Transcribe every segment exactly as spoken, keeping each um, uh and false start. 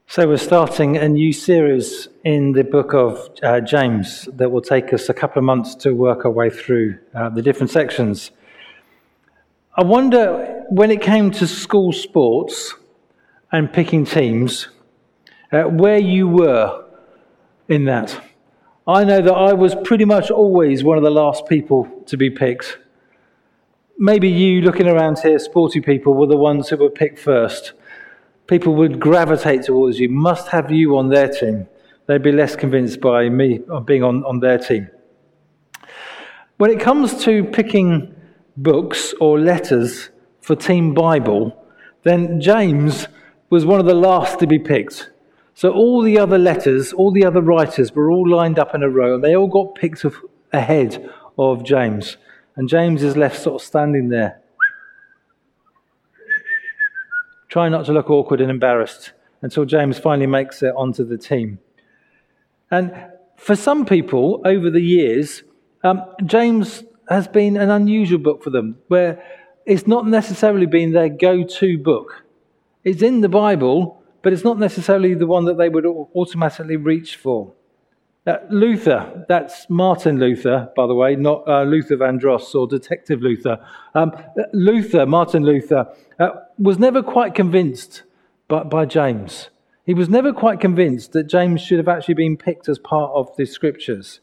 So we're starting a new series in the book of uh, James that will take us a couple of months to work our way through uh, the different sections. I wonder, when it came to school sports and picking teams, uh, where you were in that. I know that I was pretty much always one of the last people to be picked. Maybe you, looking around here, sporty people, were the ones who were picked first. People would gravitate towards you, must have you on their team. They'd be less convinced by me being on, on their team. When it comes to picking books or letters for Team Bible, then James was one of the last to be picked. So all the other letters, all the other writers were all lined up in a row, and they all got picked ahead of James. And James is left sort of standing there, trying not to look awkward and embarrassed until James finally makes it onto the team. And for some people over the years, um, James has been an unusual book for them, where it's not necessarily been their go-to book. It's in the Bible, but it's not necessarily the one that they would automatically reach for. Uh, Luther, that's Martin Luther, by the way, not uh, Luther Vandross or Detective Luther. Um, Luther, Martin Luther, uh, was never quite convinced by, by James. He was never quite convinced that James should have actually been picked as part of the Scriptures.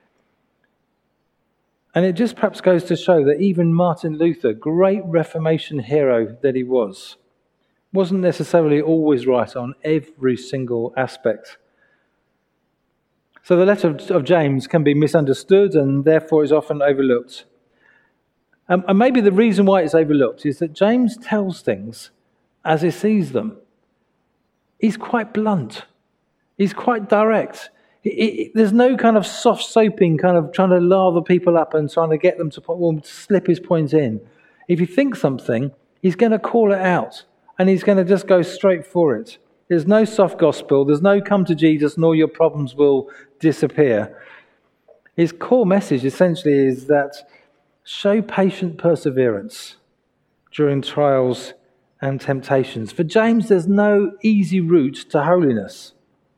And it just perhaps goes to show that even Martin Luther, great Reformation hero that he was, wasn't necessarily always right on every single aspect. So the letter of James can be misunderstood and therefore is often overlooked. Um, and maybe the reason why it's overlooked is that James tells things as he sees them. He's quite blunt. He's quite direct. He, he, there's no kind of soft soaping, kind of trying to lather people up and trying to get them to, well, to slip his point in. If he thinks something, he's going to call it out and he's going to just go straight for it. There's no soft gospel. There's no come to Jesus, nor your problems will disappear. His core message essentially is that show patient perseverance during trials and temptations. For James, there's no easy route to holiness.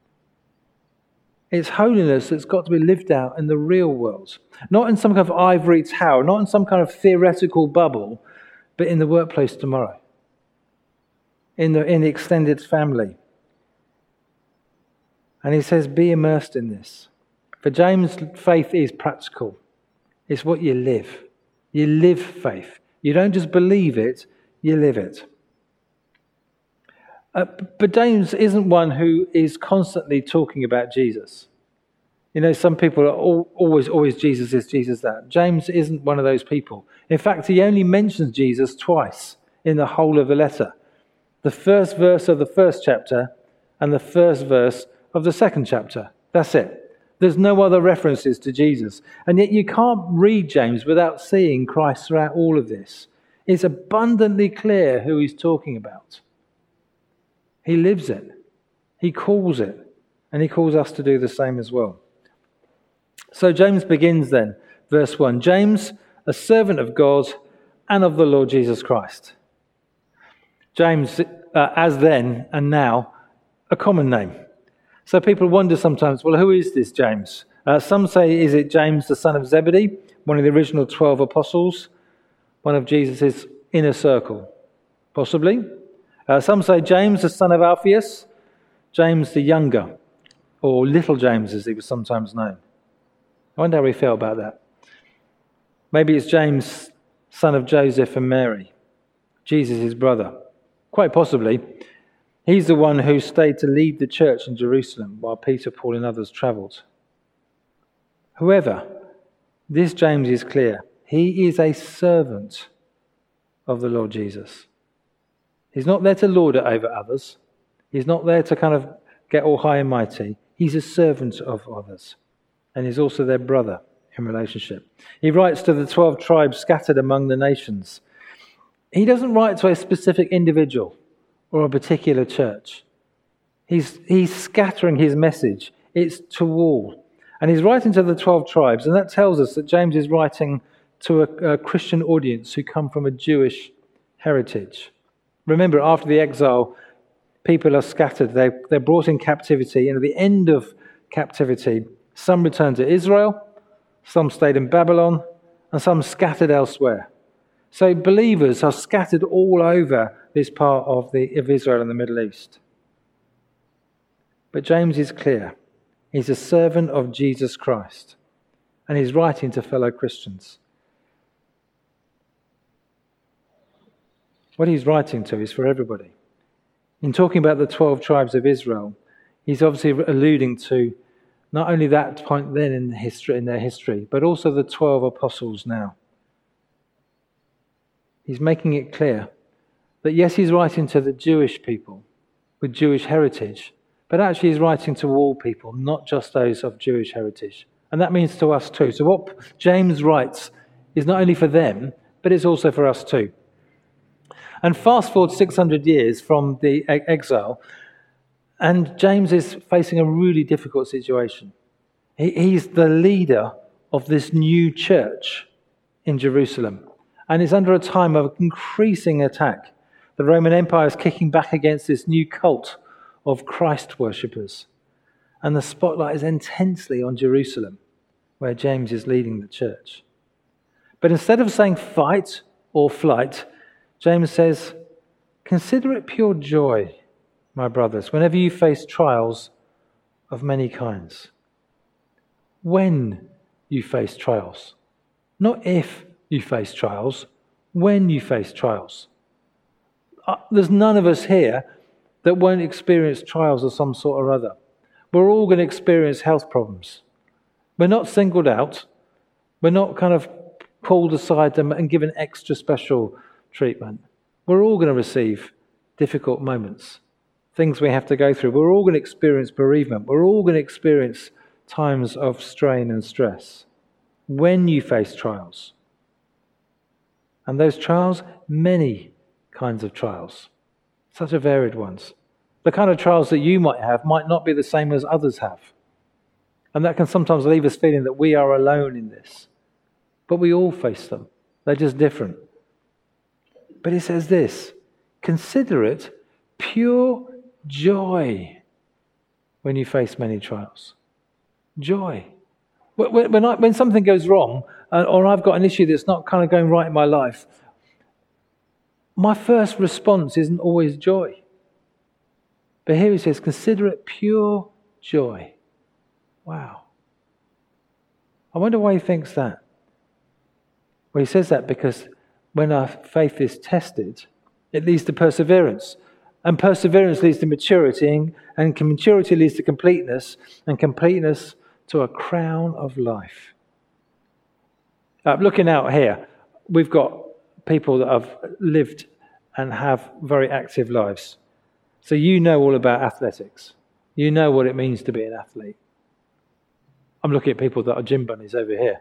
It's holiness that's got to be lived out in the real world. Not in some kind of ivory tower, not in some kind of theoretical bubble, but in the workplace tomorrow. In the, in the extended family. And he says, be immersed in this. For James, faith is practical. It's what you live. You live faith. You don't just believe it, you live it. Uh, but James isn't one who is constantly talking about Jesus. You know, some people are all, always, always Jesus this, Jesus that. James isn't one of those people. In fact, he only mentions Jesus twice in the whole of the letter. The first verse of the first chapter and the first verse of the second chapter. That's it. There's no other references to Jesus. And yet you can't read James without seeing Christ throughout all of this. It's abundantly clear who he's talking about. He lives it. He calls it. And he calls us to do the same as well. So James begins then, verse one. James, a servant of God and of the Lord Jesus Christ. James, uh, as then and now, a common name. So people wonder sometimes, well, who is this James? Uh, some say, is it James, the son of Zebedee, one of the original twelve apostles, one of Jesus' inner circle? Possibly. Uh, some say James, the son of Alphaeus, James the younger, or little James as he was sometimes known. I wonder how he felt about that. Maybe it's James, son of Joseph and Mary, Jesus' his brother. Quite possibly. He's the one who stayed to lead the church in Jerusalem while Peter, Paul and others travelled. However, this James is clear. He is a servant of the Lord Jesus. He's not there to lord it over others. He's not there to kind of get all high and mighty. He's a servant of others. And he's also their brother in relationship. He writes to the twelve tribes scattered among the nations. He doesn't write to a specific individual or a particular church. He's, he's scattering his message. It's to all. And he's writing to the twelve tribes, and that tells us that James is writing to a, a Christian audience who come from a Jewish heritage. Remember, after the exile, people are scattered. They, they're brought in captivity, and at the end of captivity, some returned to Israel, some stayed in Babylon, and some scattered elsewhere. So believers are scattered all over this part of, the, of Israel and the Middle East. But James is clear. He's a servant of Jesus Christ, and he's writing to fellow Christians. What he's writing to is for everybody. In talking about the twelve tribes of Israel, he's obviously alluding to not only that point then in history, in their history, but also the twelve apostles now. He's making it clear that yes, he's writing to the Jewish people with Jewish heritage, but actually he's writing to all people, not just those of Jewish heritage. And that means to us too. So what James writes is not only for them, but it's also for us too. And fast forward six hundred years from the exile, and James is facing a really difficult situation. He, he's the leader of this new church in Jerusalem, and it's under a time of increasing attack. The Roman Empire is kicking back against this new cult of Christ worshippers, and the spotlight is intensely on Jerusalem, where James is leading the church. But instead of saying fight or flight, James says, consider it pure joy, my brothers, whenever you face trials of many kinds. When you face trials. Not if you face trials, when you face trials. Uh, there's none of us here that won't experience trials of some sort or other. We're all going to experience health problems. We're not singled out. We're not kind of pulled aside and given extra special treatment. We're all going to receive difficult moments, things we have to go through. We're all going to experience bereavement. We're all going to experience times of strain and stress when you face trials. And those trials, many kinds of trials, such a varied ones. The kind of trials that you might have might not be the same as others have. And that can sometimes leave us feeling that we are alone in this. But we all face them. They're just different. But he says this, consider it pure joy when you face many trials. Joy. When, when, I, when something goes wrong, uh, or I've got an issue that's not kind of going right in my life, my first response isn't always joy. But here he says, consider it pure joy. Wow. I wonder why he thinks that. Well, he says that because when our faith is tested, it leads to perseverance. And perseverance leads to maturity, and maturity leads to completeness, and completeness to a crown of life. Uh, looking out here, we've got people that have lived and have very active lives. So you know all about athletics. You know what it means to be an athlete. I'm looking at people that are gym bunnies over here.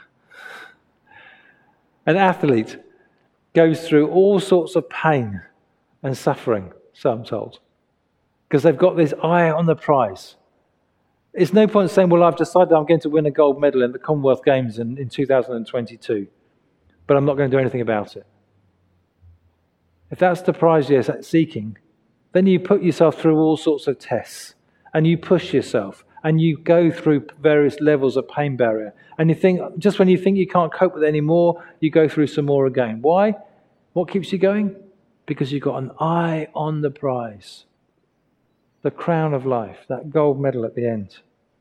An athlete goes through all sorts of pain and suffering, so I'm told, because they've got this eye on the prize. It's no point saying, well, I've decided I'm going to win a gold medal in the Commonwealth Games in, in two thousand twenty-two, but I'm not going to do anything about it. If that's the prize you're seeking, then you put yourself through all sorts of tests, and you push yourself, and you go through various levels of pain barrier. And you think, just when you think you can't cope with it anymore, you go through some more again. Why? What keeps you going? Because you've got an eye on the prize. The crown of life, that gold medal at the end.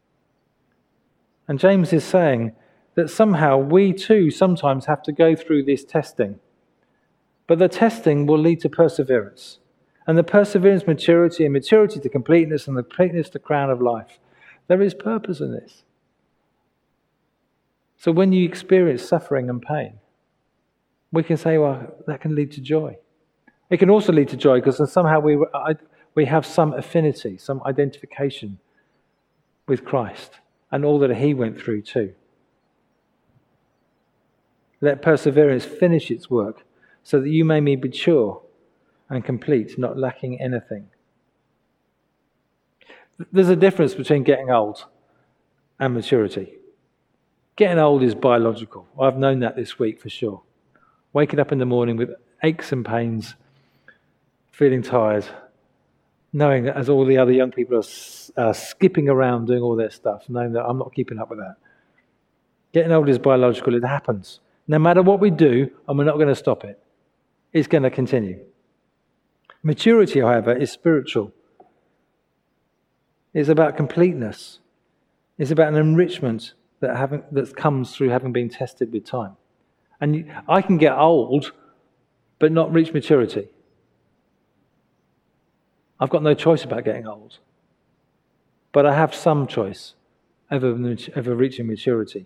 And James is saying that somehow we too sometimes have to go through this testing. But the testing will lead to perseverance. And the perseverance, maturity, and maturity to completeness, and the completeness to crown of life. There is purpose in this. So when you experience suffering and pain, we can say, well, that can lead to joy. It can also lead to joy because somehow we we have some affinity, some identification with Christ and all that he went through too. Let perseverance finish its work so that you may be mature and complete, not lacking anything. There's a difference between getting old and maturity. Getting old is biological. I've known that this week for sure. Waking up in the morning with aches and pains, feeling tired, knowing that as all the other young people are uh, skipping around doing all their stuff, knowing that I'm not keeping up with that. Getting old is biological, it happens. No matter what we do, and we're not going to stop it. It's going to continue. Maturity, however, is spiritual. It's about completeness. It's about an enrichment that, having, that comes through having been tested with time. And I can get old, but not reach maturity. I've got no choice about getting old. But I have some choice over, over reaching maturity.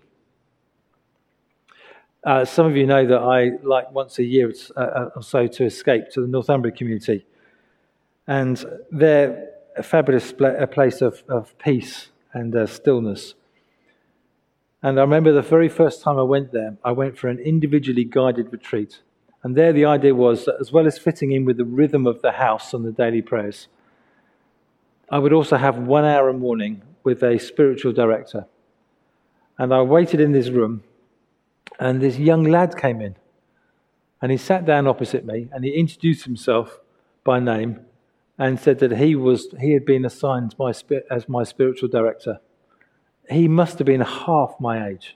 Uh, some of you know that I like once a year uh, or so to escape to the Northumbria community. And they're a fabulous a place of, of peace and uh, stillness. And I remember the very first time I went there, I went for an individually guided retreat. And there the idea was that as well as fitting in with the rhythm of the house and the daily prayers, I would also have one hour a morning with a spiritual director. And I waited in this room, and this young lad came in. And he sat down opposite me, and he introduced himself by name and said that he was he had been assigned my, as my spiritual director. He must have been half my age.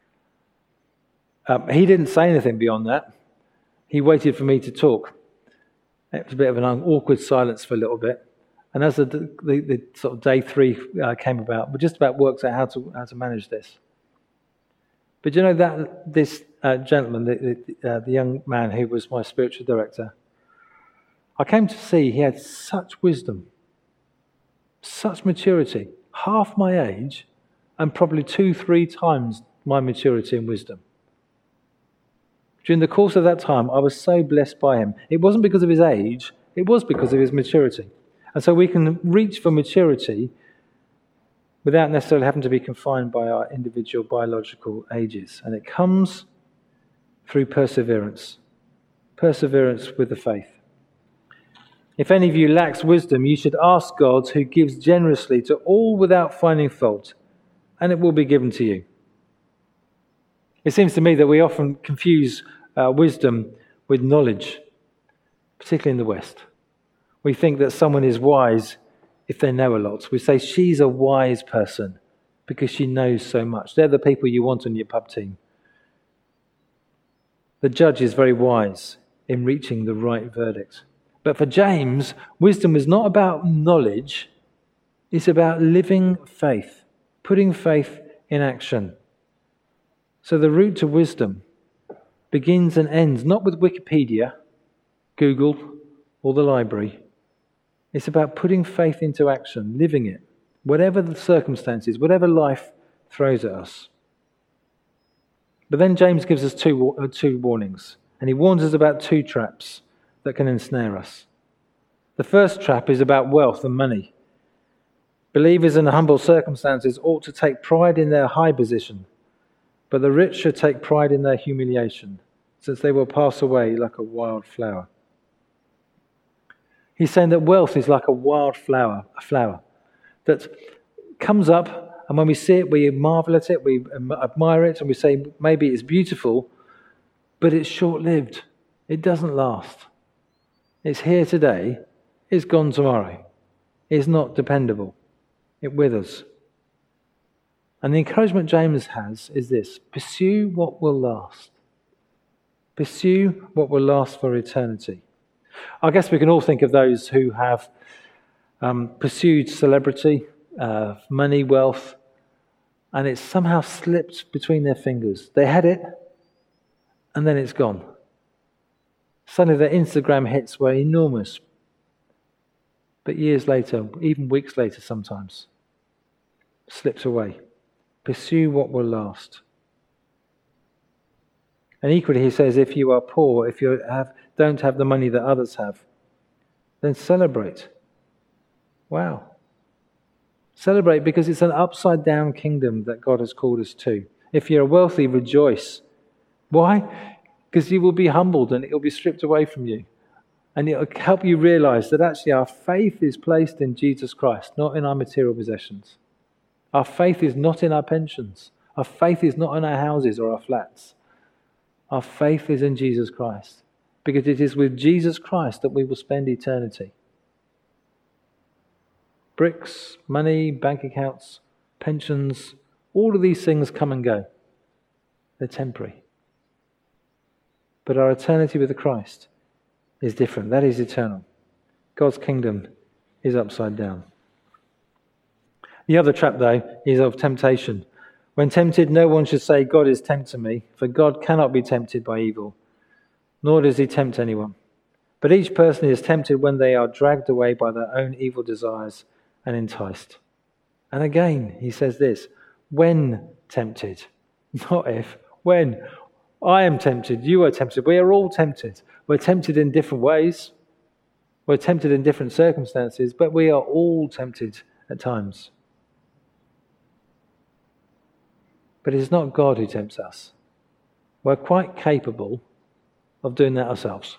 Um, he didn't say anything beyond that. He waited for me to talk. It was a bit of an awkward silence for a little bit. And as the, the, the sort of day three uh, came about, we just about worked out how to how to manage this. But you know that this uh, gentleman, the, the, uh, the young man who was my spiritual director, I came to see he had such wisdom, such maturity, half my age, and probably two, three times my maturity and wisdom. During the course of that time, I was so blessed by him. It wasn't because of his age, it was because of his maturity. And so we can reach for maturity without necessarily having to be confined by our individual biological ages. And it comes through perseverance. Perseverance with the faith. If any of you lacks wisdom, you should ask God, who gives generously to all without finding fault, and it will be given to you. It seems to me that we often confuse uh, wisdom with knowledge, particularly in the West. We think that someone is wise if they know a lot. We say she's a wise person because she knows so much. They're the people you want on your pub team. The judge is very wise in reaching the right verdict. But for James, wisdom is not about knowledge. It's about living faith, putting faith in action. So the route to wisdom begins and ends not with Wikipedia, Google, or the library. It's about putting faith into action, living it, whatever the circumstances, whatever life throws at us. But then James gives us two, uh, two warnings, and he warns us about two traps that can ensnare us. The first trap is about wealth and money. Believers in humble circumstances ought to take pride in their high position, but the rich should take pride in their humiliation, since they will pass away like a wild flower. He's saying that wealth is like a wild flower, a flower that comes up, and when we see it, we marvel at it, we admire it, and we say maybe it's beautiful, but it's short-lived. It doesn't last. It's here today, it's gone tomorrow. It's not dependable. It withers. And the encouragement James has is this: pursue what will last. Pursue what will last for eternity. I guess we can all think of those who have um, pursued celebrity, uh, money, wealth, and it's somehow slipped between their fingers. They had it, and then it's gone. Suddenly their Instagram hits were enormous, but years later, even weeks later sometimes, slips away. Pursue what will last. And equally, he says, if you are poor, if you have, don't have the money that others have, then celebrate. Wow. Celebrate because it's an upside-down kingdom that God has called us to. If you're wealthy, rejoice. Why? Because you will be humbled and it will be stripped away from you. And it will help you realize that actually our faith is placed in Jesus Christ, not in our material possessions. Our faith is not in our pensions. Our faith is not in our houses or our flats. Our faith is in Jesus Christ, because it is with Jesus Christ that we will spend eternity. Bricks, money, bank accounts, pensions, all of these things come and go. They're temporary. But our eternity with Christ is different. That is eternal. God's kingdom is upside down. The other trap, though, is of temptation. When tempted, no one should say, God is tempting me, for God cannot be tempted by evil, nor does he tempt anyone. But each person is tempted when they are dragged away by their own evil desires and enticed. And again, he says this, when tempted, not if, when. I am tempted, you are tempted, we are all tempted. We're tempted in different ways. We're tempted in different circumstances, but we are all tempted at times. But it is not God who tempts us. We're quite capable of doing that ourselves.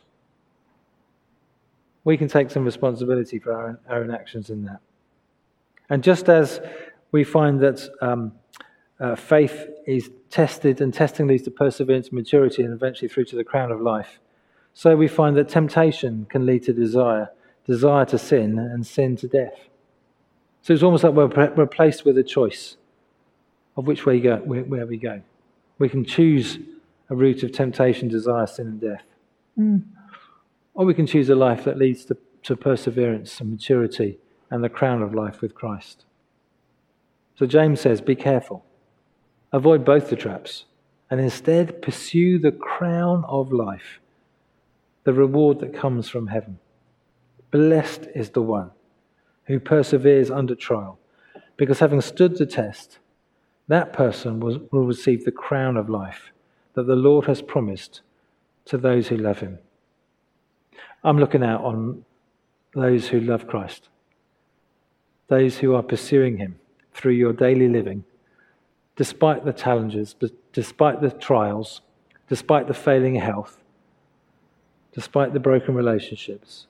We can take some responsibility for our, our own actions in that. And just as we find that um, uh, faith is tested, and testing leads to perseverance, maturity, and eventually through to the crown of life, so we find that temptation can lead to desire, desire to sin, and sin to death. So it's almost like we're, we're placed with a choice of which way go, where, where we go. We can choose a route of temptation, desire, sin, and death. Mm. Or we can choose a life that leads to, to perseverance and maturity and the crown of life with Christ. So James says, be careful. Avoid both the traps and instead pursue the crown of life, the reward that comes from heaven. Blessed is the one who perseveres under trial, because having stood the test, that person will, will receive the crown of life that the Lord has promised to those who love him. I'm looking out on those who love Christ, those who are pursuing him through your daily living, despite the challenges, despite the trials, despite the failing health, despite the broken relationships.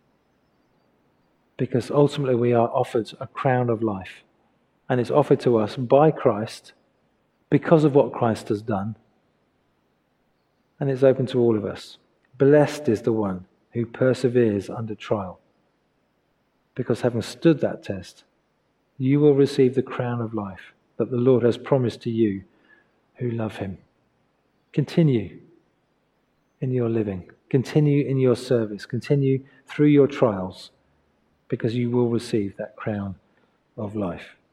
Because ultimately we are offered a crown of life. And it's offered to us by Christ because of what Christ has done. And it's open to all of us. Blessed is the one who perseveres under trial. Because having stood that test, you will receive the crown of life that the Lord has promised to you who love him. Continue in your living. Continue in your service. Continue through your trials, because you will receive that crown of life.